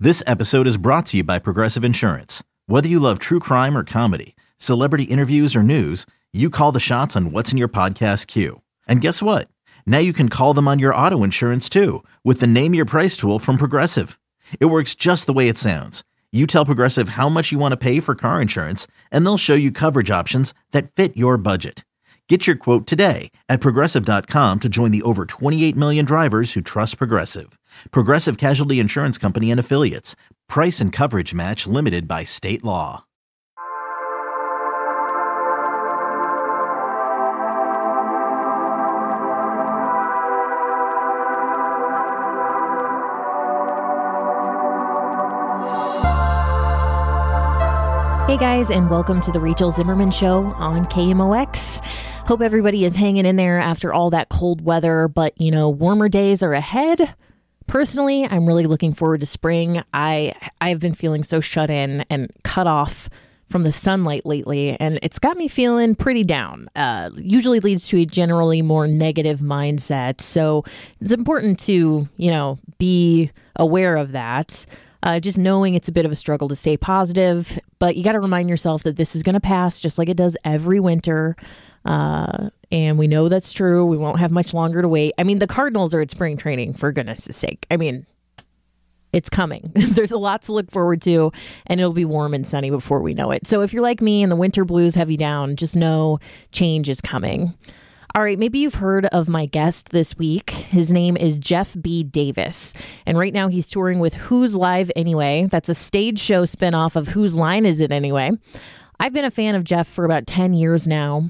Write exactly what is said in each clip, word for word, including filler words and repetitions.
This episode is brought to you by Progressive Insurance. Whether you love true crime or comedy, celebrity interviews or news, you call the shots on what's in your podcast queue. And guess what? Now you can call them on your auto insurance too with the Name Your Price tool from Progressive. It works just the way it sounds. You tell Progressive how much you want to pay for car insurance, and they'll show you coverage options that fit your budget. Get your quote today at progressive dot com to join the over twenty-eight million drivers who trust Progressive. Progressive Casualty Insurance Company and Affiliates. Price and coverage match limited by state law. Hey guys, and welcome to the Rachel Zimmerman Show on K M O X. Hope everybody is hanging in there after all that cold weather, but you know, warmer days are ahead. Personally, I'm really looking forward to spring. I I've been feeling so shut in and cut off from the sunlight lately, and it's got me feeling pretty down. Uh, usually leads to a generally more negative mindset, so it's important to, you know, be aware of that. Uh, just knowing it's a bit of a struggle to stay positive, but you got to remind yourself that this is going to pass just like it does every winter. Uh, and we know that's true. We won't have much longer to wait. I mean, the Cardinals are at spring training, for goodness sake. I mean, it's coming. There's a lot to look forward to, and it'll be warm and sunny before we know it. So if you're like me and the winter blues have you down, just know change is coming. All right, maybe you've heard of my guest this week. His name is Jeff B. Davis, and right now he's touring with Who's Live Anyway? That's a stage show spinoff of Whose Line Is It Anyway? I've been a fan of Jeff for about ten years now.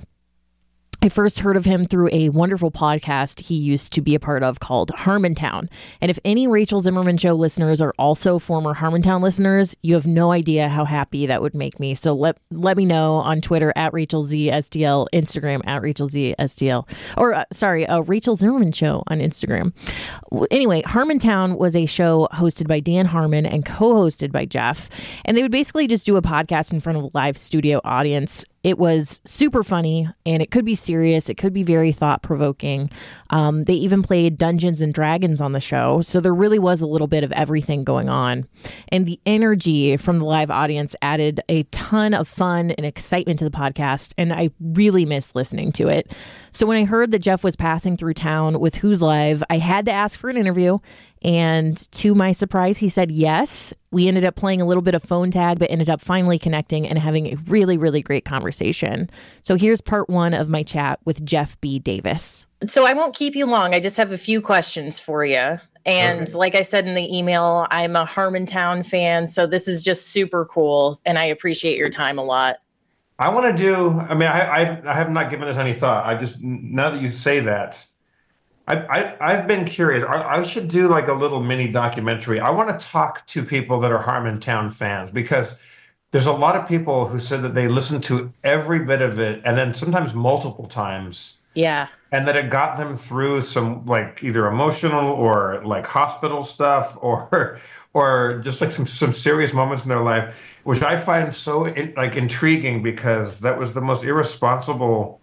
I first heard of him through a wonderful podcast he used to be a part of called Harmontown. And if any Rachel Zimmerman Show listeners are also former Harmontown listeners, you have no idea how happy that would make me. So let let me know on Twitter at Rachel Z S T L, Instagram at Rachel Z S T L, or uh, sorry, uh, Rachel Zimmerman Show on Instagram. Anyway, Harmontown was a show hosted by Dan Harmon and co-hosted by Jeff. And they would basically just do a podcast in front of a live studio audience. It was super funny, and it could be serious. It could be very thought-provoking. Um, they even played Dungeons and Dragons on the show, so there really was a little bit of everything going on. And the energy from the live audience added a ton of fun and excitement to the podcast, and I really missed listening to it. So when I heard that Jeff was passing through town with Who's Live, I had to ask for an interview. And to my surprise, he said yes. We ended up playing a little bit of phone tag, but ended up finally connecting and having a really, really great conversation. So here's part one of my chat with Jeff B. Davis. So I won't keep you long. I just have a few questions for you. And okay. Like I said in the email, I'm a Harmontown fan. So this is just super cool. And I appreciate your time a lot. I want to do, I mean, I, I, I have not given this any thought. I just, now that you say that, I, I, I've been curious. I, I should do like a little mini documentary. I want to talk to people that are Harmontown fans, because there's a lot of people who said that they listened to every bit of it, and then sometimes multiple times. Yeah. And that it got them through some like either emotional or like hospital stuff or or just like some, some serious moments in their life, which I find so in, like intriguing, because that was the most irresponsible,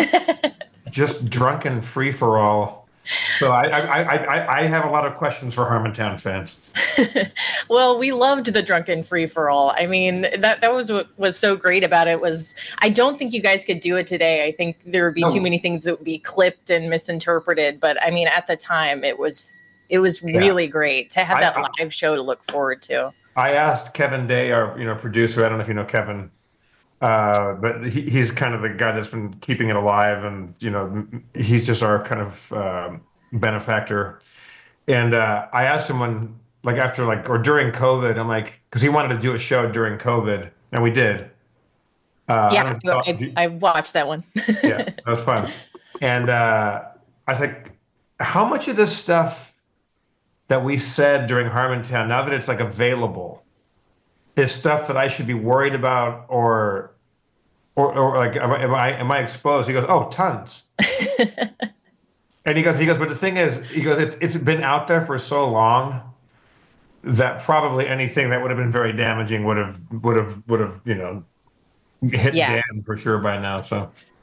just drunken free-for-all. So I, I I I have a lot of questions for Harmontown fans. Well, we loved the drunken free for all. I mean, that that was what was so great about it. Was I don't think you guys could do it today. I think there would be no. too many things that would be clipped and misinterpreted. But I mean, at the time, it was it was really yeah. great to have that I, live show to look forward to. I asked Kevin Day, our you know producer. I don't know if you know Kevin. Uh, but he, he's kind of the guy that's been keeping it alive, and you know he's just our kind of uh, benefactor. And uh, I asked him when, like after like or during COVID, I'm like, because he wanted to do a show during COVID, and we did. Uh, yeah, I, I, I watched that one. Yeah, that was fun. And uh, I was like, how much of this stuff that we said during Harmontown, now that it's like available, is stuff that I should be worried about, or, or, or like, am I, am I, am I exposed? He goes, oh, tons. And he goes, he goes, but the thing is, he goes, it's, it's been out there for so long that probably anything that would have been very damaging would have, would have, would have, you know, hit yeah. Dan for sure by now. So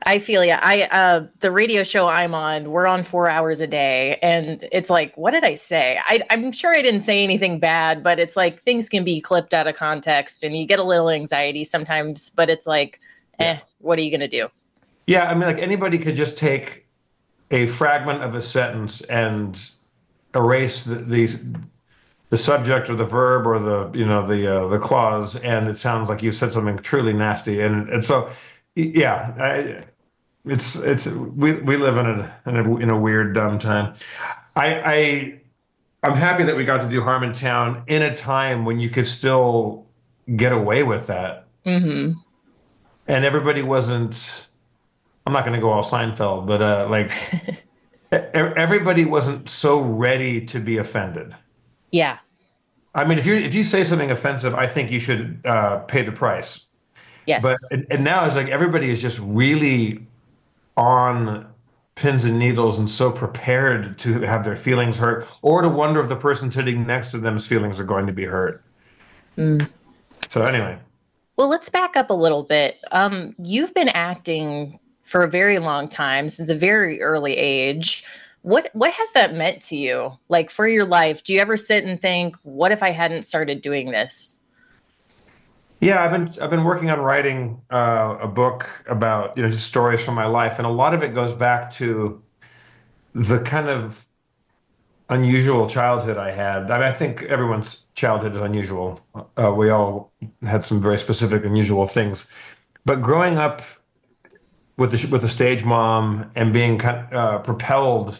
I feel yeah. I uh the radio show I'm on, we're on four hours a day, and it's like, what did I say? I, I'm sure I didn't say anything bad, but it's like things can be clipped out of context, and you get a little anxiety sometimes. But it's like, eh, yeah. What are you gonna do? Yeah, I mean, like anybody could just take a fragment of a sentence and erase the the, the subject or the verb or the you know the uh, the clause, and it sounds like you said something truly nasty, and and so yeah. I, It's it's we we live in a in a, in a weird dumb time. I I I'm happy that we got to do Harmontown in a time when you could still get away with that, mm-hmm. and everybody wasn't. I'm not going to go all Seinfeld, but uh, like everybody wasn't so ready to be offended. Yeah. I mean, if you if you say something offensive, I think you should uh, pay the price. Yes. But and, and now it's like everybody is just really on pins and needles and so prepared to have their feelings hurt or to wonder if the person sitting next to them's feelings are going to be hurt. Mm. So anyway. Well, let's back up a little bit. Um, you've been acting for a very long time, since a very early age. What what has that meant to you? Like for your life, do you ever sit and think, what if I hadn't started doing this? Yeah, I've been I've been working on writing uh, a book about you know just stories from my life, and a lot of it goes back to the kind of unusual childhood I had. I mean, I think everyone's childhood is unusual. Uh, we all had some very specific, unusual things, but growing up with the with a stage mom and being kind of, uh, propelled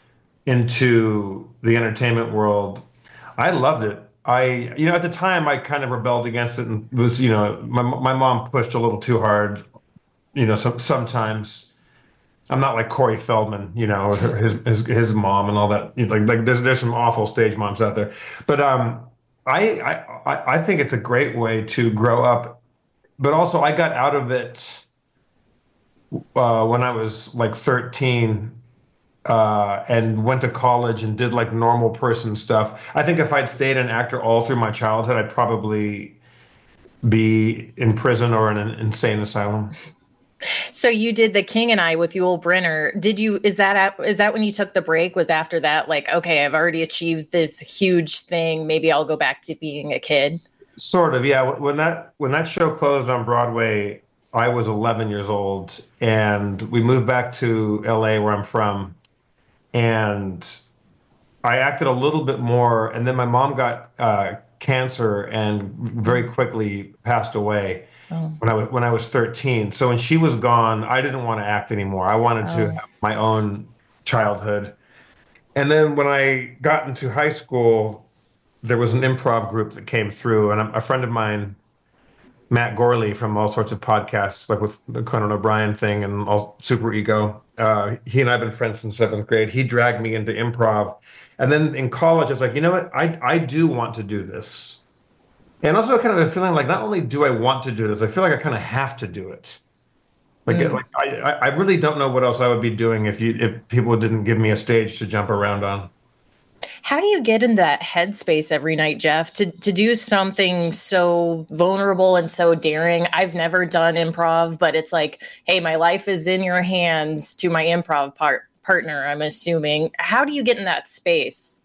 into the entertainment world, I loved it. I, you know, at the time I kind of rebelled against it and was, you know, my my mom pushed a little too hard, you know, some, sometimes. I'm not like Corey Feldman, you know, his his, his mom and all that. You know, like like there's there's some awful stage moms out there, but um, I I I think it's a great way to grow up, but also I got out of it uh, when I was like thirteen. Uh, and went to college and did like normal person stuff. I think if I'd stayed an actor all through my childhood, I'd probably be in prison or in an insane asylum. So you did The King and I with Yul Brynner. Did you, is that, at, is that when you took the break? Was after that like, okay, I've already achieved this huge thing. Maybe I'll go back to being a kid. Sort of. Yeah. When that, when that show closed on Broadway, I was eleven years old and we moved back to L A where I'm from. And I acted a little bit more, and then my mom got uh, cancer and very quickly passed away oh. when I was when I was thirteen. So when she was gone, I didn't want to act anymore. I wanted oh. to have my own childhood. And then when I got into high school, there was an improv group that came through, and a friend of mine, Matt Gorley from all sorts of podcasts, like with the Conan O'Brien thing and all Super Ego. Uh, he and I have been friends since seventh grade. He dragged me into improv. And then in college, I was like, you know what? I, I do want to do this. And also kind of a feeling like not only do I want to do this, I feel like I kind of have to do it. Like, mm. like I, I really don't know what else I would be doing if you if people didn't give me a stage to jump around on. How do you get in that headspace every night, Jeff, to, to do something so vulnerable and so daring? I've never done improv, but it's like, hey, my life is in your hands to my improv part, partner, I'm assuming. How do you get in that space?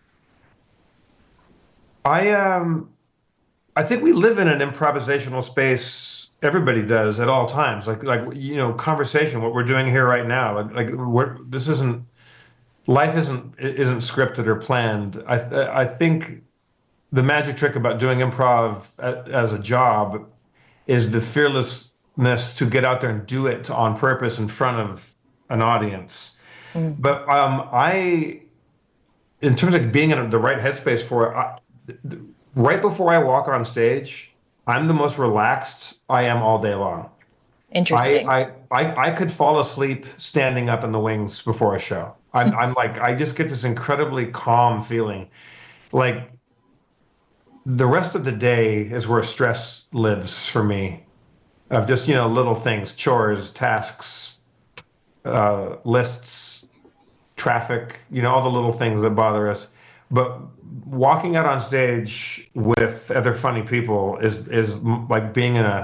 I um, I think we live in an improvisational space. Everybody does at all times. Like, like you know, conversation, what we're doing here right now. Like, like we're, this isn't, life isn't isn't scripted or planned. I I think the magic trick about doing improv as a job is the fearlessness to get out there and do it on purpose in front of an audience. Mm. But um, I, in terms of being in the right headspace for it, I, right before I walk on stage, I'm the most relaxed I am all day long. Interesting. I I, I, I could fall asleep standing up in the wings before a show. I'm, I'm like, I just get this incredibly calm feeling. Like the rest of the day is where stress lives for me, of just, you know, little things, chores, tasks, uh, lists, traffic, you know, all the little things that bother us. But walking out on stage with other funny people is, is like being in a,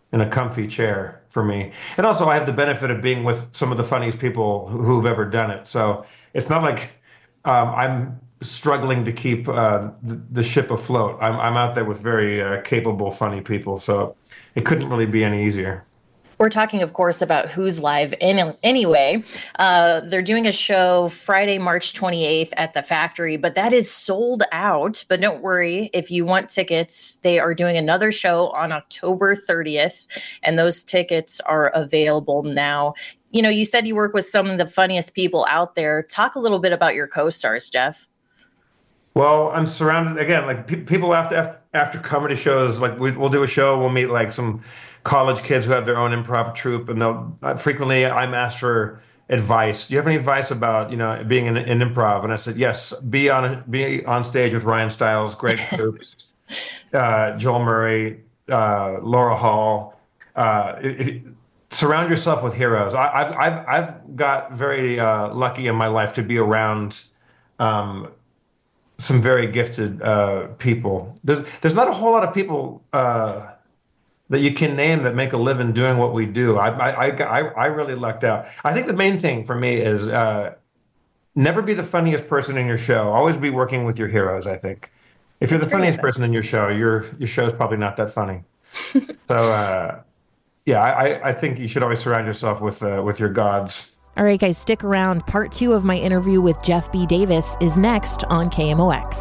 in a comfy chair for me. And also, I have the benefit of being with some of the funniest people who- who've ever done it. So it's not like um, I'm struggling to keep uh, the, the ship afloat. I'm, I'm out there with very uh, capable, funny people. So it couldn't really be any easier. We're talking, of course, about Who's Live in, anyway. Uh, they're doing a show Friday, March twenty-eighth at the Factory, but that is sold out. But don't worry, if you want tickets, they are doing another show on October thirtieth, and those tickets are available now. You know, you said you work with some of the funniest people out there. Talk a little bit about your co-stars, Jeff. Well, I'm surrounded again, like pe- people after after comedy shows. Like we, we'll do a show, we'll meet like some college kids who have their own improv troupe, and they'll uh, frequently I'm asked for advice. Do you have any advice about you know being in, in improv? And I said yes. Be on be on stage with Ryan Stiles, Greg Proops, uh, Joel Murray, uh, Laura Hall. Uh, if, if, surround yourself with heroes. I, I've I've I've got very uh, lucky in my life to be around. Um, some very gifted uh, people. There's, there's not a whole lot of people uh, that you can name that make a living doing what we do. I, I, I, I really lucked out. I think the main thing for me is uh, never be the funniest person in your show. Always be working with your heroes, I think. If you're That's the funniest person in your show, your your show is probably not that funny. so, uh, yeah, I, I think you should always surround yourself with uh, with your gods. All right, guys, stick around. Part two of my interview with Jeff B. Davis is next on K M O X.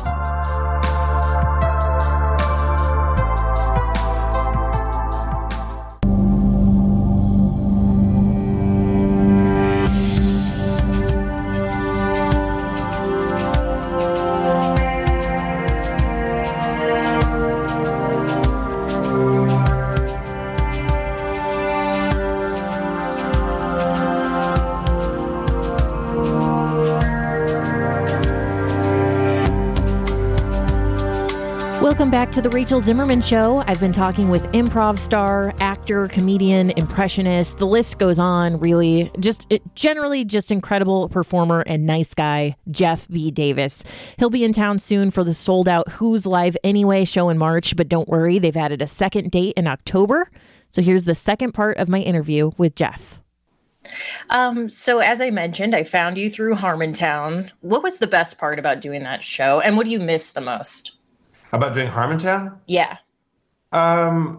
Welcome back to the Rachel Zimmerman Show. I've been talking with improv star, actor, comedian, impressionist. The list goes on, really. Just generally just incredible performer and nice guy, Jeff B. Davis. He'll be in town soon for the sold-out Who's Live Anyway show in March, but don't worry, they've added a second date in October. So here's the second part of my interview with Jeff. Um, so as I mentioned, I found you through Harmontown. What was the best part about doing that show, and what do you miss the most? About doing Harmontown? Yeah. Um,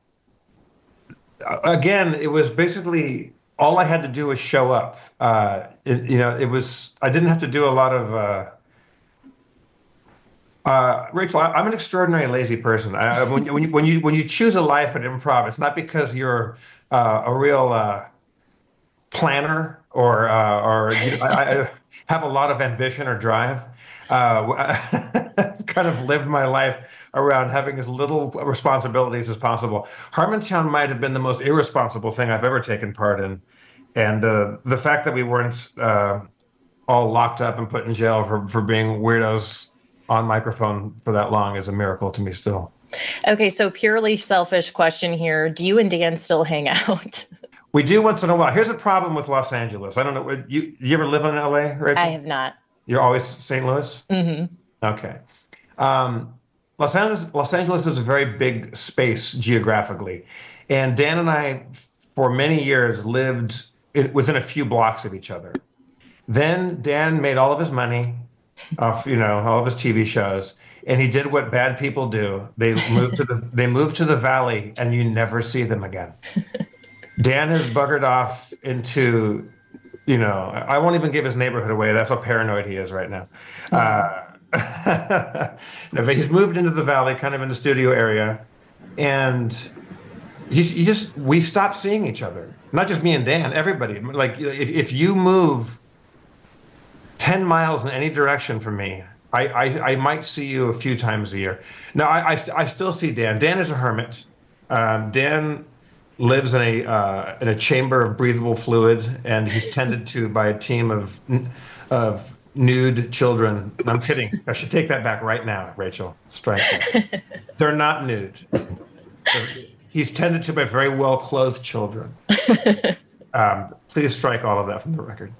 again, it was basically all I had to do was show up. Uh, it, you know, it was, I didn't have to do a lot of, uh, uh, Rachel, I, I'm an extraordinary lazy person. I, when, when, you, when you when you choose a life at improv, it's not because you're uh, a real uh, planner or, uh, or you know, I, I have a lot of ambition or drive. Uh, I've kind of lived my life around having as little responsibilities as possible. Harmontown might have been the most irresponsible thing I've ever taken part in. And uh, the fact that we weren't uh, all locked up and put in jail for, for being weirdos on microphone for that long is a miracle to me still. Okay, so purely selfish question here. Do you and Dan still hang out? We do once in a while. Here's a problem with Los Angeles. I don't know. You, you ever live in L A, Rachel? I have not. You're always Saint Louis? Mm-hmm. Okay. Um, Los Angeles, Los Angeles is a very big space geographically. And Dan and I, for many years, lived in, within a few blocks of each other. Then Dan made all of his money off, you know, all of his T V shows. And he did what bad people do. They moved to the, they moved to the Valley, and you never see them again. Dan has buggered off into... You know, I won't even give his neighborhood away. That's how paranoid he is right now. Uh, no, but he's moved into the Valley, kind of in the studio area. And you, you just, we stopped seeing each other. Not just me and Dan, everybody. Like, if, if you move ten miles in any direction from me, I, I, I might see you a few times a year. Now, I, I, I still see Dan. Dan is a hermit. Um, Dan... lives in a uh, in a chamber of breathable fluid, and he's tended to by a team of of nude children. I'm kidding. I should take that back right now, Rachel. Strike that. They're not nude. They're, he's tended to by very well clothed children. Um, please strike all of that from the record.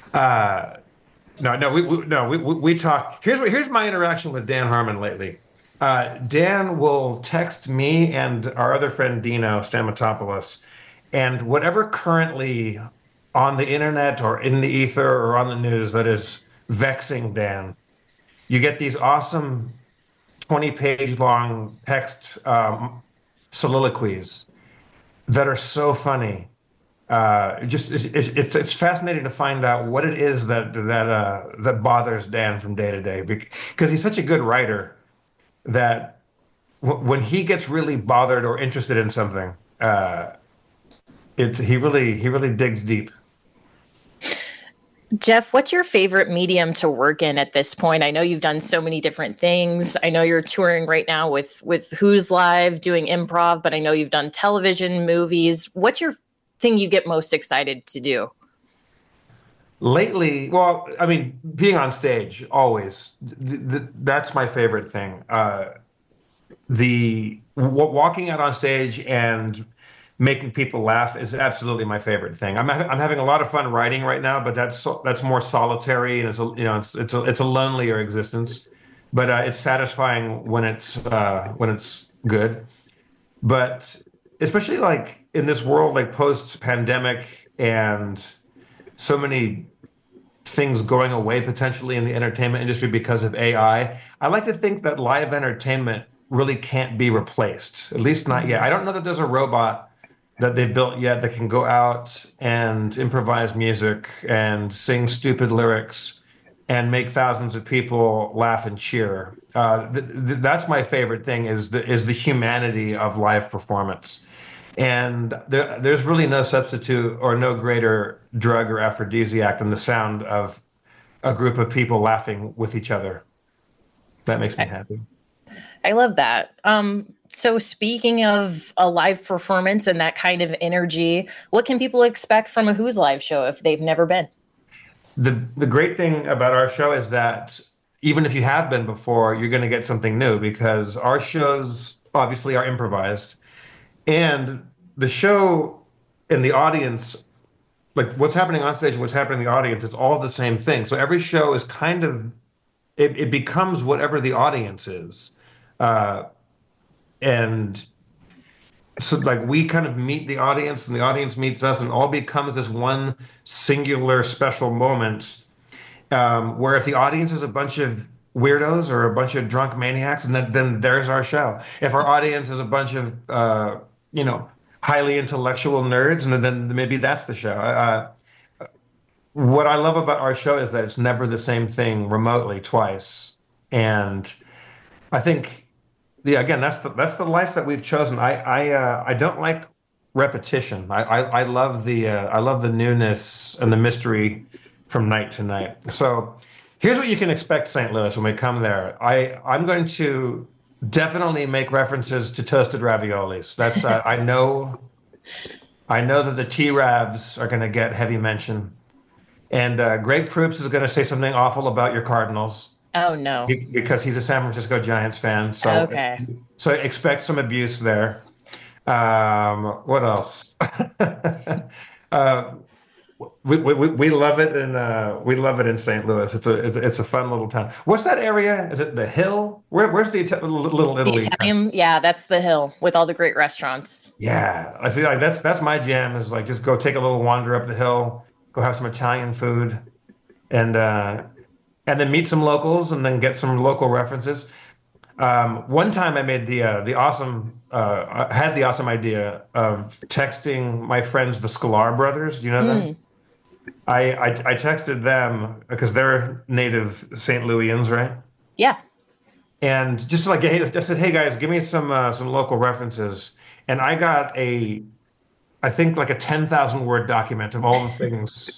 Uh, no, no, we, we no we, we we talk. Here's what here's my interaction with Dan Harmon lately. Uh, Dan will text me and our other friend Dino Stamatopoulos, and whatever currently on the internet or in the ether or on the news that is vexing Dan, you get these awesome twenty page long text um, soliloquies that are so funny. Uh, just it's, it's it's fascinating to find out what it is that that uh, that bothers Dan from day to day, because he's such a good writer that w- when he gets really bothered or interested in something, uh, it's he really he really digs deep. Jeff, what's your favorite medium to work in at this point? I know you've done so many different things. I know you're touring right now with with Who's Live, doing improv, but I know you've done television, movies. What's your thing you get most excited to do? Lately, well, I mean, being on stage always, th- th- that's my favorite thing. Uh, the w- walking out on stage and making people laugh is absolutely my favorite thing. I'm ha- I'm having a lot of fun writing right now, but that's so, that's more solitary, and it's a, you know it's it's a, it's a lonelier existence, but uh, it's satisfying when it's uh, when it's good. But especially like in this world, like post pandemic, and so many things going away potentially in the entertainment industry because of A I. I I like to think that live entertainment really can't be replaced, at least not yet. I don't know that there's a robot that they've built yet that can go out and improvise music and sing stupid lyrics and make thousands of people laugh and cheer. Uh, th- th- that's my favorite thing, is the is the humanity of live performance. And there, there's really no substitute or no greater drug or aphrodisiac than the sound of a group of people laughing with each other. That makes me happy. I love that. Um, so speaking of a live performance and that kind of energy, what can people expect from a Who's Live show if they've never been? The the great thing about our show is that even if you have been before, you're going to get something new, because our shows obviously are improvised, and the show and the audience, like what's happening on stage and what's happening in the audience, is all the same thing. So every show is kind of, it, it becomes whatever the audience is. Uh, and so like we kind of meet the audience and the audience meets us, and all becomes this one singular special moment, um, where if the audience is a bunch of weirdos or a bunch of drunk maniacs, and then, then there's our show. If our audience is a bunch of, uh, you know, highly intellectual nerds, and then maybe that's the show. Uh, what I love about our show is that it's never the same thing remotely twice. And I think, yeah, again, that's the that's the life that we've chosen. I I uh, I don't like repetition. I I, I love the uh, I love the newness and the mystery from night to night. So here's what you can expect, Saint Louis, when we come there. I I'm going to definitely make references to toasted raviolis. That's uh, I know I know that the T-Ravs are going to get heavy mention, and uh, Greg Proops is going to say something awful about your Cardinals. Oh no! Because he's a San Francisco Giants fan. So okay. So expect some abuse there. Um, what else? uh, we, we we love it in uh, we love it in Saint Louis. It's a it's a, it's a fun little town. What's that area? Is it the Hill? Where where's the Ita- Little Italy? The Italian, yeah, that's the Hill with all the great restaurants. Yeah, I feel like that's that's my jam. Is like just go take a little wander up the hill, go have some Italian food, and. Uh, And then meet some locals, and then get some local references. Um, one time, I made the uh, the awesome uh, I had the awesome idea of texting my friends, the Sklar brothers. Do you know them? Mm. I, I I texted them because they're native Saint Louisians, right? Yeah. And just like hey, I said, hey guys, give me some uh, some local references, and I got a, I think like a ten thousand word document of all the things.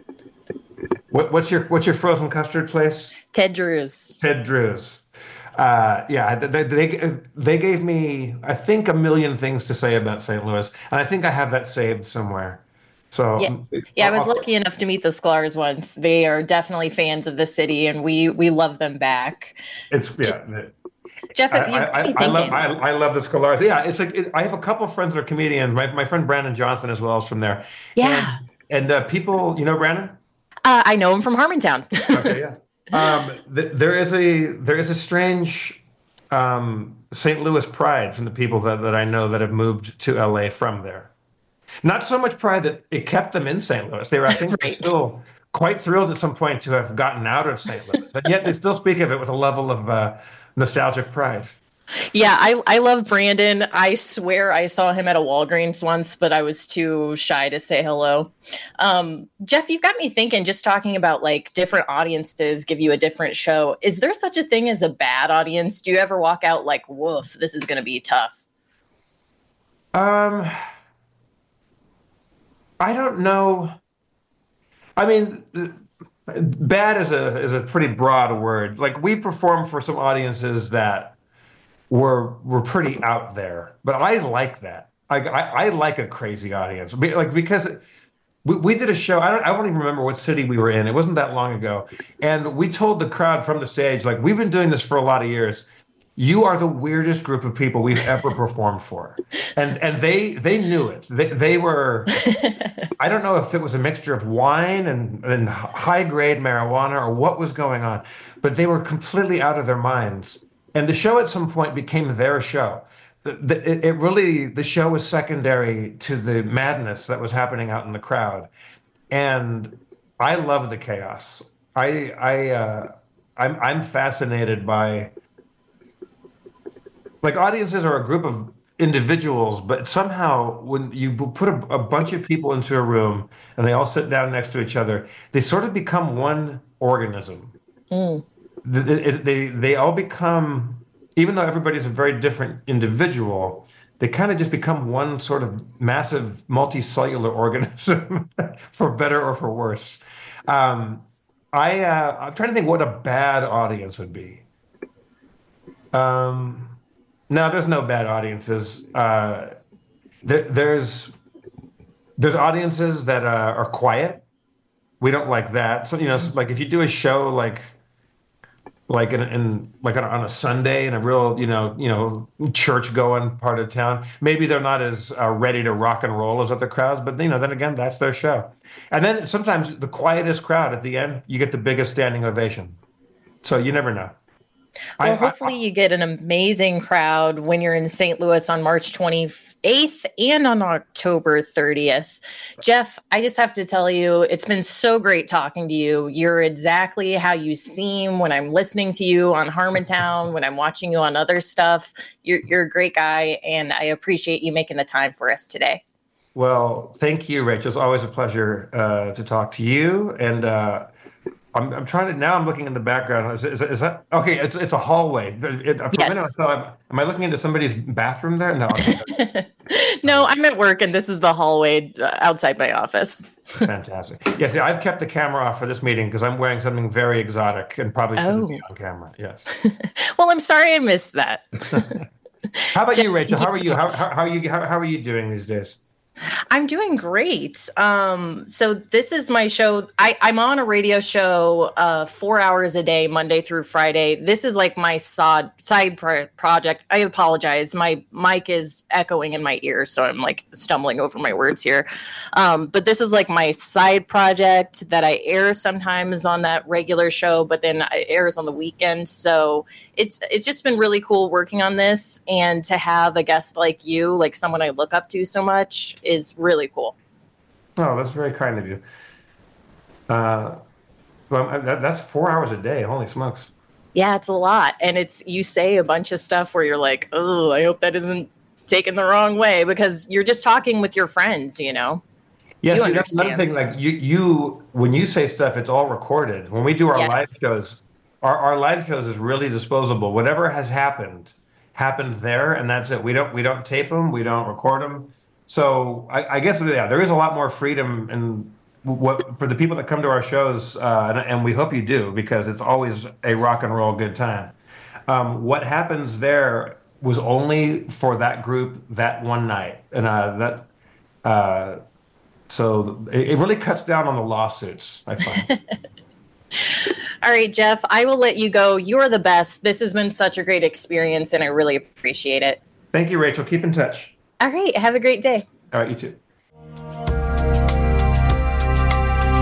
What, what's your what's your frozen custard place? Ted Drew's. Ted Drew's. Uh, yeah, they, they they gave me, I think, a million things to say about Saint Louis, and I think I have that saved somewhere. So yeah, yeah I was lucky enough to meet the Sklars once. They are definitely fans of the city, and we we love them back. It's yeah. Jeff, I, I, I, I love I, I love the Sklars. Yeah, it's like it, I have a couple of friends that are comedians. My my friend Brandon Johnson as well is from there. Yeah, and, and uh, people, you know, Brandon. Uh, I know him from Harmontown. Okay, yeah. Um, th- there is a there is a strange um, Saint Louis pride from the people that, that I know that have moved to L A from there. Not so much pride that it kept them in Saint Louis. They were, I think, right. still quite thrilled at some point to have gotten out of Saint Louis, but yet they still speak of it with a level of uh, nostalgic pride. Yeah, I, I love Brandon. I swear I saw him at a Walgreens once, but I was too shy to say hello. Um, Jeff, you've got me thinking, just talking about like different audiences give you a different show. Is there such a thing as a bad audience? Do you ever walk out like, woof, this is going to be tough? Um, I don't know. I mean, bad is a is a pretty broad word. Like, we perform for some audiences that were were pretty out there, but I like that. I I, I like a crazy audience, like, because we, we did a show. I don't I don't even remember what city we were in. It wasn't that long ago, and we told the crowd from the stage, like, we've been doing this for a lot of years. You are the weirdest group of people we've ever performed for, and and they they knew it. They they were. I don't know if it was a mixture of wine and and high grade marijuana or what was going on, but they were completely out of their minds. And the show at some point became their show. The, the, it, it really, the show was secondary to the madness that was happening out in the crowd. And I love the chaos. I, I, uh, I'm, I'm fascinated by, like, audiences are a group of individuals, but somehow when you put a, a bunch of people into a room and they all sit down next to each other, they sort of become one organism. Mm. They, they they all become, even though everybody's a very different individual, they kind of just become one sort of massive multicellular organism, for better or for worse. Um, I uh, I'm trying to think what a bad audience would be. Um, no, there's no bad audiences. Uh, there, there's there's audiences that uh, are quiet. We don't like that. So, you know, like if you do a show like. Like in, in like on a, on a Sunday in a real, you know, you know, church going part of town, maybe they're not as uh, ready to rock and roll as other crowds, but you know, then again, that's their show. And then sometimes the quietest crowd at the end, you get the biggest standing ovation. So you never know. Well, I, hopefully I, I, you get an amazing crowd when you're in Saint Louis on March twenty-eighth and on October thirtieth. Jeff, I just have to tell you, it's been so great talking to you. You're exactly how you seem when I'm listening to you on Harmontown, when I'm watching you on other stuff. You're, you're a great guy, and I appreciate you making the time for us today. Well, thank you, Rachel. It's always a pleasure uh, to talk to you. And uh, I'm, I'm trying to, now I'm looking in the background. Is, is, is that, okay, it's it's a hallway. It, for yes. a minute I thought, am I looking into somebody's bathroom there? No. No, I'm at work and this is the hallway outside my office. Fantastic. Yes, yeah, I've kept the camera off for this meeting because I'm wearing something very exotic and probably shouldn't oh. be on camera. Yes. Well, I'm sorry I missed that. How about Jeff, you, Rachel? How are you? How, how, how are you? How, how are you doing these days? I'm doing great. Um, so this is my show. I, I'm on a radio show uh, four hours a day, Monday through Friday. This is like my side, side pro- project. I apologize. My mic is echoing in my ear, so I'm like stumbling over my words here. Um, but this is like my side project that I air sometimes on that regular show, but then it airs on the weekend. So it's it's just been really cool working on this, and to have a guest like you, like someone I look up to so much, is really cool. Oh, that's very kind of you. Uh, well, that, that's four hours a day. Holy smokes. Yeah, it's a lot. And it's, you say a bunch of stuff where you're like, oh, I hope that isn't taken the wrong way, because you're just talking with your friends, you know? Yes, yeah, that's another thing. Like you, you, when you say stuff, it's all recorded. When we do our yes. live shows, our, our live shows is really disposable. Whatever has happened, happened there, and that's it. We don't, we don't tape them. We don't record them. So I, I guess, yeah, there is a lot more freedom in what for the people that come to our shows, uh, and, and we hope you do, because it's always a rock and roll good time. Um, what happens there was only for that group that one night, and uh, that uh, so it, it really cuts down on the lawsuits, I find. All right, Jeff, I will let you go. You're the best. This has been such a great experience, and I really appreciate it. Thank you, Rachel. Keep in touch. All right. Have a great day. All right. You too.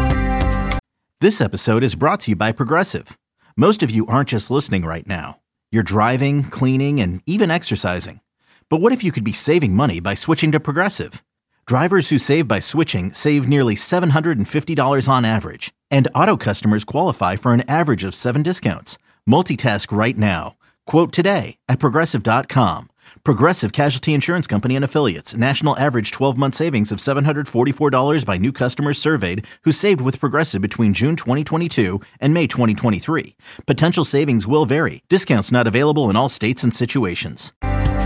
This episode is brought to you by Progressive. Most of you aren't just listening right now. You're driving, cleaning, and even exercising. But what if you could be saving money by switching to Progressive? Drivers who save by switching save nearly seven hundred fifty dollars on average. And auto customers qualify for an average of seven discounts. Multitask right now. Quote today at Progressive dot com. Progressive Casualty Insurance Company and Affiliates. National average twelve-month savings of seven hundred forty-four dollars by new customers surveyed who saved with Progressive between June twenty twenty-two and May twenty twenty-three. Potential savings will vary. Discounts not available in all states and situations.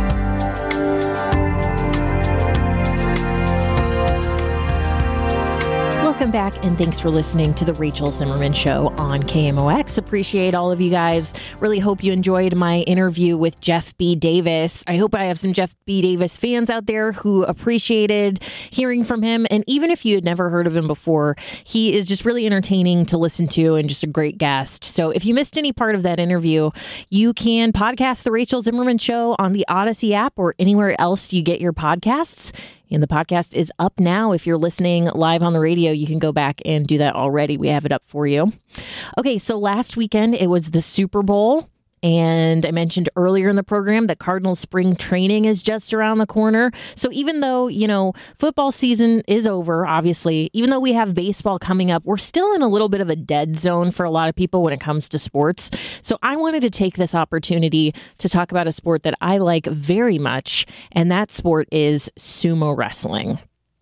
Welcome back, and thanks for listening to the Rachel Zimmerman Show on K M O X. Appreciate all of you guys. Really hope you enjoyed my interview with Jeff B. Davis. I hope I have some Jeff B. Davis fans out there who appreciated hearing from him. And even if you had never heard of him before, he is just really entertaining to listen to and just a great guest. So if you missed any part of that interview, you can podcast the Rachel Zimmerman Show on the Odyssey app or anywhere else you get your podcasts. And the podcast is up now. If you're listening live on the radio, you can go back and do that already. We have it up for you. Okay, so last weekend, it was the Super Bowl. And I mentioned earlier in the program that Cardinals spring training is just around the corner. So even though, you know, football season is over, obviously, even though we have baseball coming up, we're still in a little bit of a dead zone for a lot of people when it comes to sports. So I wanted to take this opportunity to talk about a sport that I like very much, and that sport is sumo wrestling.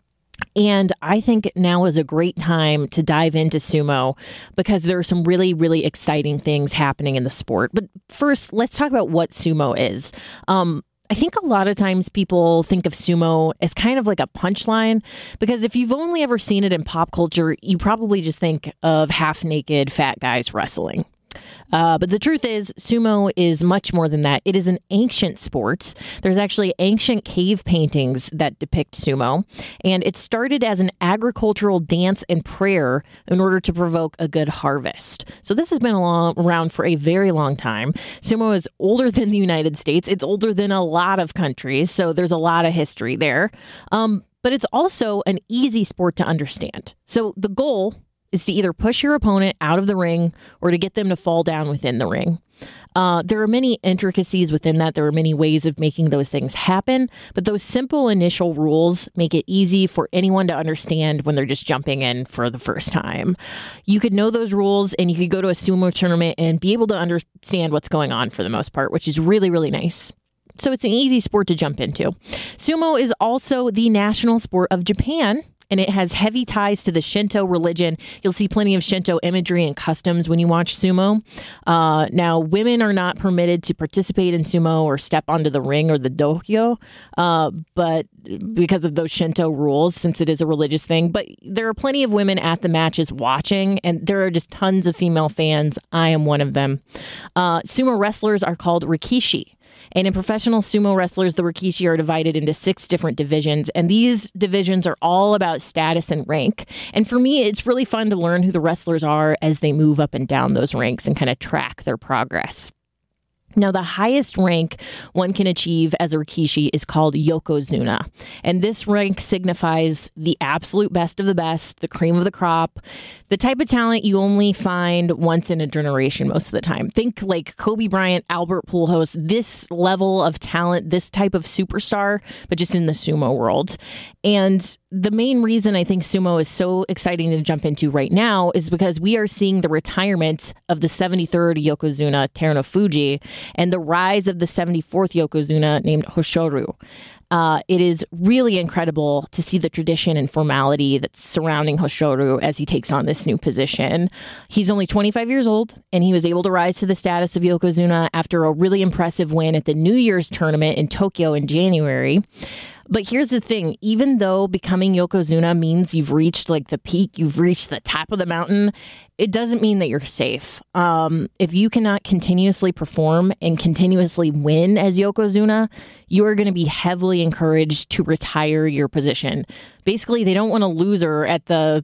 And I think now is a great time to dive into sumo because there are some really, really exciting things happening in the sport. But first, let's talk about what sumo is. Um, I think a lot of times people think of sumo as kind of like a punchline because if you've only ever seen it in pop culture, you probably just think of half-naked fat guys wrestling. Uh, but the truth is, sumo is much more than that. It is an ancient sport. There's actually ancient cave paintings that depict sumo, and it started as an agricultural dance and prayer in order to provoke a good harvest. So this has been along, around for a very long time. Sumo is older than the United States. It's older than a lot of countries, so there's a lot of history there. Um, but it's also an easy sport to understand. So the goal is to either push your opponent out of the ring or to get them to fall down within the ring. Uh, there are many intricacies within that. There are many ways of making those things happen, but those simple initial rules make it easy for anyone to understand when they're just jumping in for the first time. You could know those rules and you could go to a sumo tournament and be able to understand what's going on for the most part, which is really, really nice. So it's an easy sport to jump into. Sumo is also the national sport of Japan, and it has heavy ties to the Shinto religion. You'll see plenty of Shinto imagery and customs when you watch sumo. Uh, now, women are not permitted to participate in sumo or step onto the ring or the dohyo, uh, but because of those Shinto rules, since it is a religious thing. But there are plenty of women at the matches watching, and there are just tons of female fans. I am one of them. Uh, sumo wrestlers are called rikishi. And in professional sumo wrestlers, the rikishi are divided into six different divisions. And these divisions are all about status and rank. And for me, it's really fun to learn who the wrestlers are as they move up and down those ranks and kind of track their progress. Now, the highest rank one can achieve as a rikishi is called yokozuna. And this rank signifies the absolute best of the best, the cream of the crop, the type of talent you only find once in a generation most of the time. Think like Kobe Bryant, Albert Pujols, this level of talent, this type of superstar, but just in the sumo world. And the main reason I think sumo is so exciting to jump into right now is because we are seeing the retirement of the seventy-third Yokozuna, Terunofuji, and the rise of the seventy-fourth Yokozuna named Hoshoru. Uh, it is really incredible to see the tradition and formality that's surrounding Hoshoru as he takes on this new position. He's only twenty-five years old, and he was able to rise to the status of Yokozuna after a really impressive win at the New Year's tournament in Tokyo in January. But here's the thing, even though becoming Yokozuna means you've reached like the peak, you've reached the top of the mountain, it doesn't mean that you're safe. Um, if you cannot continuously perform and continuously win as Yokozuna, you are going to be heavily encouraged to retire your position. Basically, they don't want a loser at the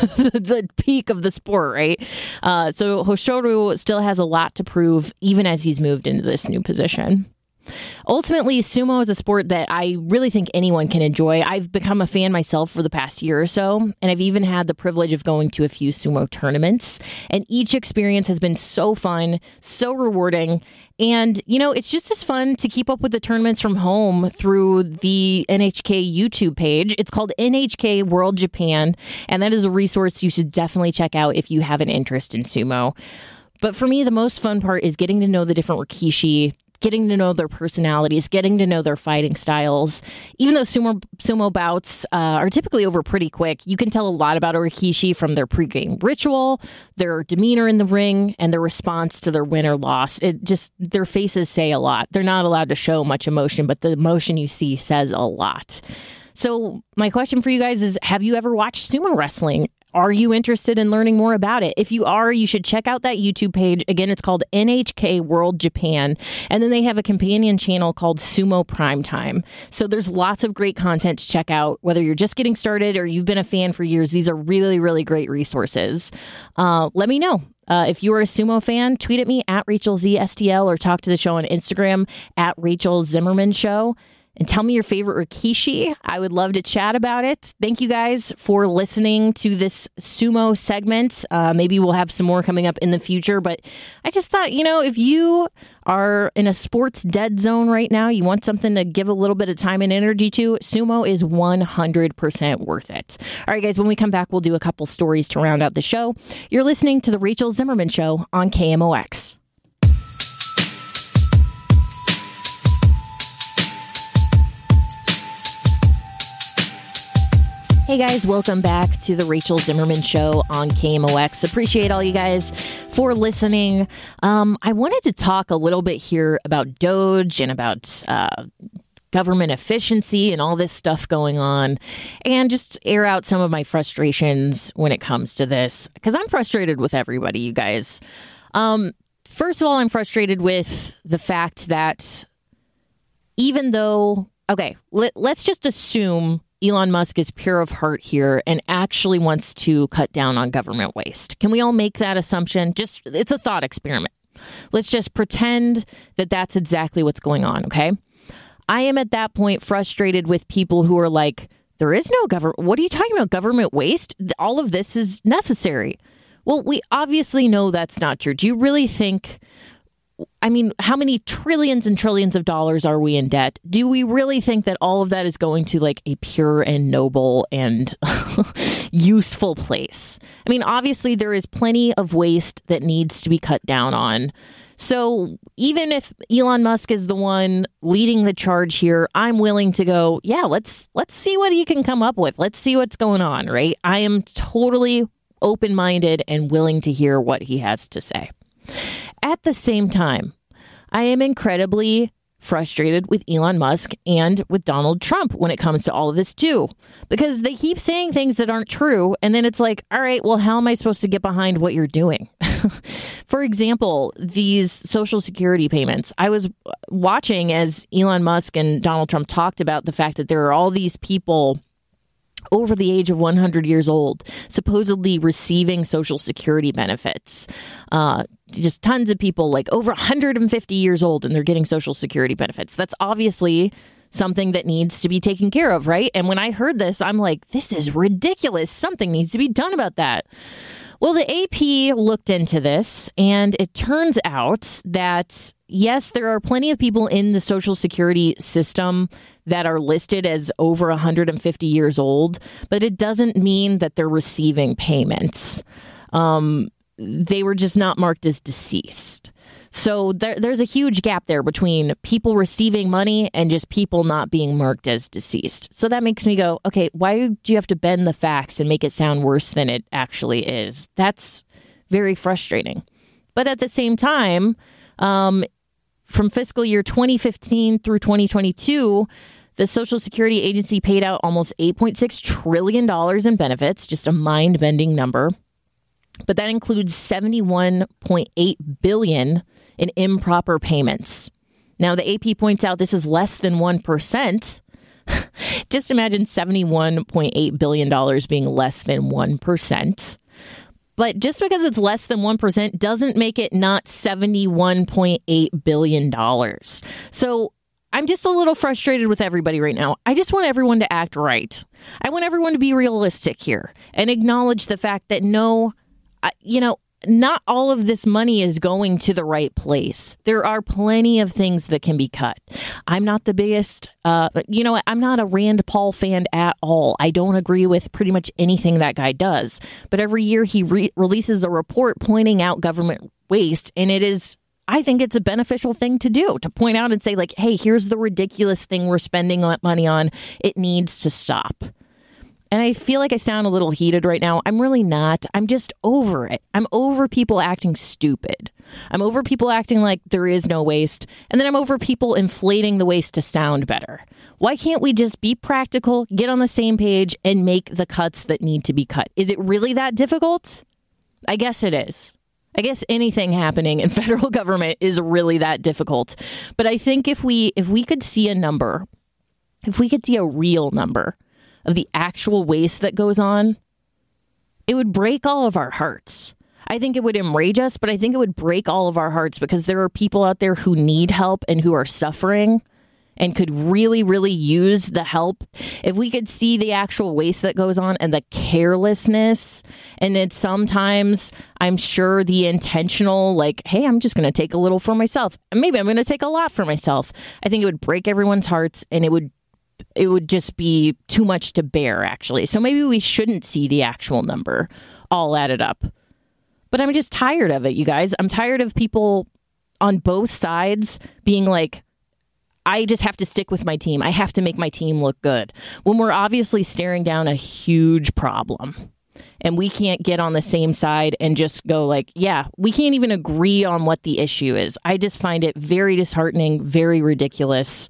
the peak of the sport, right? Uh, so Hoshoru still has a lot to prove, even as he's moved into this new position. Ultimately, sumo is a sport that I really think anyone can enjoy. I've become a fan myself for the past year or so, and I've even had the privilege of going to a few sumo tournaments. And each experience has been so fun, so rewarding. And, you know, it's just as fun to keep up with the tournaments from home through the N H K YouTube page. It's called N H K World Japan, and that is a resource you should definitely check out if you have an interest in sumo. But for me, the most fun part is getting to know the different rikishi, getting to know their personalities, getting to know their fighting styles. Even though sumo sumo bouts uh, are typically over pretty quick, you can tell a lot about a rikishi from their pregame ritual, their demeanor in the ring, and their response to their win or loss. It just, their faces say a lot. They're not allowed to show much emotion, but the emotion you see says a lot. So my question for you guys is, have you ever watched sumo wrestling? Are you interested in learning more about it? If you are, you should check out that YouTube page. Again, it's called N H K World Japan. And then they have a companion channel called Sumo Primetime. So there's lots of great content to check out. Whether you're just getting started or you've been a fan for years, these are really, really great resources. Uh, let me know. Uh, if you are a sumo fan, tweet at me at Rachel Z S T L or talk to the show on Instagram at Rachel Zimmerman Show. And tell me your favorite rikishi. I would love to chat about it. Thank you guys for listening to this sumo segment. Uh, maybe we'll have some more coming up in the future. But I just thought, you know, if you are in a sports dead zone right now, you want something to give a little bit of time and energy to, sumo is one hundred percent worth it. All right, guys, when we come back, we'll do a couple stories to round out the show. You're listening to The Rachel Zimmerman Show on K M O X. Hey guys, welcome back to the Rachel Zimmerman Show on K M O X. Appreciate all you guys for listening. Um, I wanted to talk a little bit here about Doge and about uh, government efficiency and all this stuff going on, and just air out some of my frustrations when it comes to this, because I'm frustrated with everybody, you guys. Um, first of all, I'm frustrated with the fact that even though, okay, let, let's just assume Elon Musk is pure of heart here and actually wants to cut down on government waste. Can we all make that assumption? Just, it's a thought experiment. Let's just pretend that that's exactly what's going on, okay? I am at that point frustrated with people who are like, there is no government. What are you talking about? Government waste? All of this is necessary. Well, we obviously know that's not true. Do you really think... I mean, how many trillions and trillions of dollars are we in debt? Do we really think that all of that is going to like a pure and noble and useful place? I mean, obviously, there is plenty of waste that needs to be cut down on. So even if Elon Musk is the one leading the charge here, I'm willing to go, yeah, let's let's see what he can come up with. Let's see what's going on, right? I am totally open-minded and willing to hear what he has to say. At the same time, I am incredibly frustrated with Elon Musk and with Donald Trump when it comes to all of this, too, because they keep saying things that aren't true. And then it's like, all right, well, how am I supposed to get behind what you're doing? For example, these Social Security payments. I was watching as Elon Musk and Donald Trump talked about the fact that there are all these people over the age of one hundred years old, supposedly receiving Social Security benefits. Uh, just tons of people like over one hundred fifty years old and they're getting Social Security benefits. That's obviously something that needs to be taken care of, right? And when I heard this, I'm like, this is ridiculous. Something needs to be done about that. Well, the A P looked into this, and it turns out that, yes, there are plenty of people in the Social Security system that are listed as over one hundred fifty years old, but it doesn't mean that they're receiving payments. Um, they were just not marked as deceased. So there, there's a huge gap there between people receiving money and just people not being marked as deceased. So that makes me go, okay, why do you have to bend the facts and make it sound worse than it actually is? That's very frustrating. But at the same time, um, from fiscal year twenty fifteen through twenty twenty-two, the Social Security Agency paid out almost eight point six trillion dollars in benefits, just a mind-bending number. But that includes seventy-one point eight billion dollars in improper payments. Now, the A P points out this is less than one percent. Just imagine seventy-one point eight billion dollars being less than one percent. But just because it's less than one percent doesn't make it not seventy-one point eight billion dollars. So I'm just a little frustrated with everybody right now. I just want everyone to act right. I want everyone to be realistic here and acknowledge the fact that no, you know, not all of this money is going to the right place. There are plenty of things that can be cut. I'm not the biggest, uh, you know, I'm not a Rand Paul fan at all. I don't agree with pretty much anything that guy does. But every year he re- releases a report pointing out government waste, and it is, I think it's a beneficial thing to do, to point out and say, like, hey, here's the ridiculous thing we're spending money on. It needs to stop. And I feel like I sound a little heated right now. I'm really not. I'm just over it. I'm over people acting stupid. I'm over people acting like there is no waste. And then I'm over people inflating the waste to sound better. Why can't we just be practical, get on the same page, and make the cuts that need to be cut? Is it really that difficult? I guess it is. I guess anything happening in federal government is really that difficult. But I think if we if we could see a number, if we could see a real number of the actual waste that goes on, it would break all of our hearts. I think it would enrage us, but I think it would break all of our hearts because there are people out there who need help and who are suffering and could really, really use the help. If we could see the actual waste that goes on and the carelessness, and it's sometimes, I'm sure, the intentional, like, hey, I'm just going to take a little for myself. Maybe I'm going to take a lot for myself. I think it would break everyone's hearts, and it would it would just be too much to bear, actually. So maybe we shouldn't see the actual number all added up. But I'm just tired of it, you guys. I'm tired of people on both sides being like, I just have to stick with my team. I have to make my team look good. When we're obviously staring down a huge problem. And we can't get on the same side and just go like, yeah, we can't even agree on what the issue is. I just find it very disheartening, very ridiculous.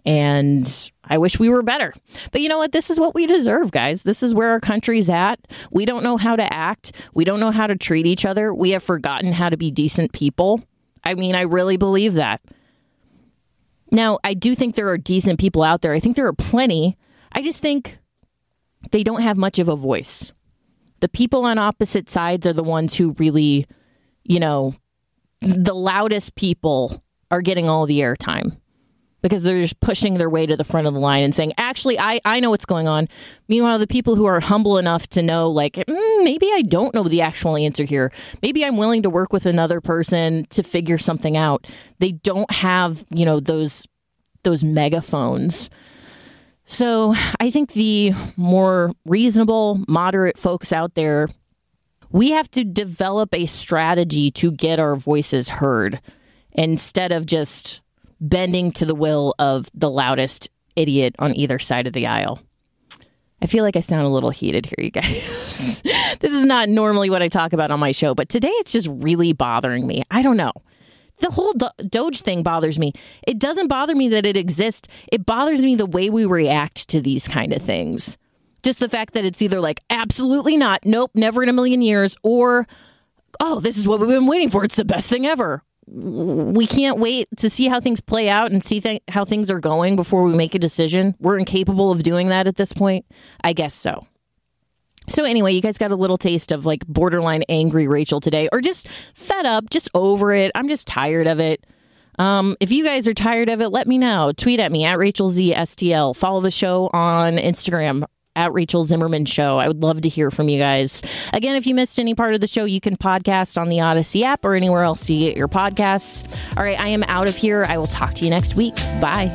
And I wish we were better. But you know what? This is what we deserve, guys. This is where our country's at. We don't know how to act. We don't know how to treat each other. We have forgotten how to be decent people. I mean, I really believe that. Now, I do think there are decent people out there. I think there are plenty. I just think they don't have much of a voice. The people on opposite sides are the ones who really, you know, the loudest people are getting all the airtime. Because they're just pushing their way to the front of the line and saying, actually, I, I know what's going on. Meanwhile, the people who are humble enough to know, like, mm, maybe I don't know the actual answer here. Maybe I'm willing to work with another person to figure something out. They don't have, you know, those those megaphones. So I think the more reasonable, moderate folks out there, we have to develop a strategy to get our voices heard instead of just bending to the will of the loudest idiot on either side of the aisle. I feel like I sound a little heated here, you guys. This is not normally what I talk about on my show, but today it's just really bothering me. I don't know. The whole Do- Doge thing bothers me. It doesn't bother me that it exists. It bothers me the way we react to these kind of things. Just the fact that it's either like, absolutely not, nope, never in a million years, or, oh, this is what we've been waiting for. It's the best thing ever. We can't wait to see how things play out and see th- how things are going before we make a decision. We're incapable of doing that at this point. I guess so. So anyway, you guys got a little taste of like borderline angry Rachel today, or just fed up, just over it. I'm just tired of it. Um, if you guys are tired of it, let me know. Tweet at me at Rachel Z S T L. Follow the show on Instagram at Rachel Zimmerman Show. I would love to hear from you guys. Again, if you missed any part of the show, you can podcast on the Odyssey app or anywhere else you get your podcasts. All right, I am out of here. I will talk to you next week. Bye.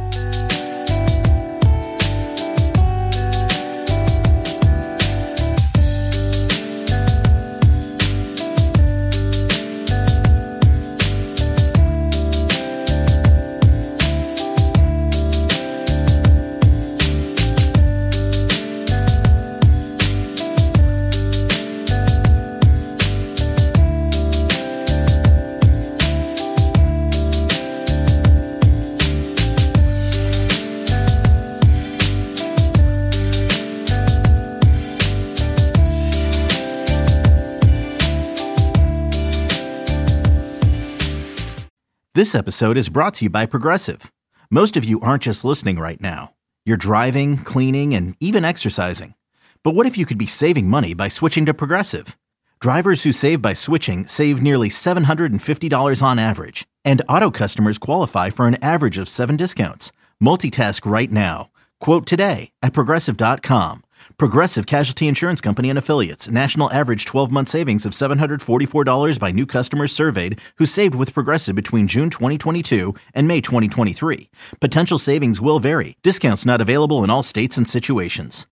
This episode is brought to you by Progressive. Most of you aren't just listening right now. You're driving, cleaning, and even exercising. But what if you could be saving money by switching to Progressive? Drivers who save by switching save nearly seven hundred fifty dollars on average. And Auto customers qualify for an average of seven discounts. Multitask right now. Quote today at Progressive dot com. Progressive Casualty Insurance Company and Affiliates. National average twelve-month savings of seven hundred forty-four dollars by new customers surveyed who saved with Progressive between June twenty twenty-two and May twenty twenty-three. Potential savings will vary. Discounts not available in all states and situations.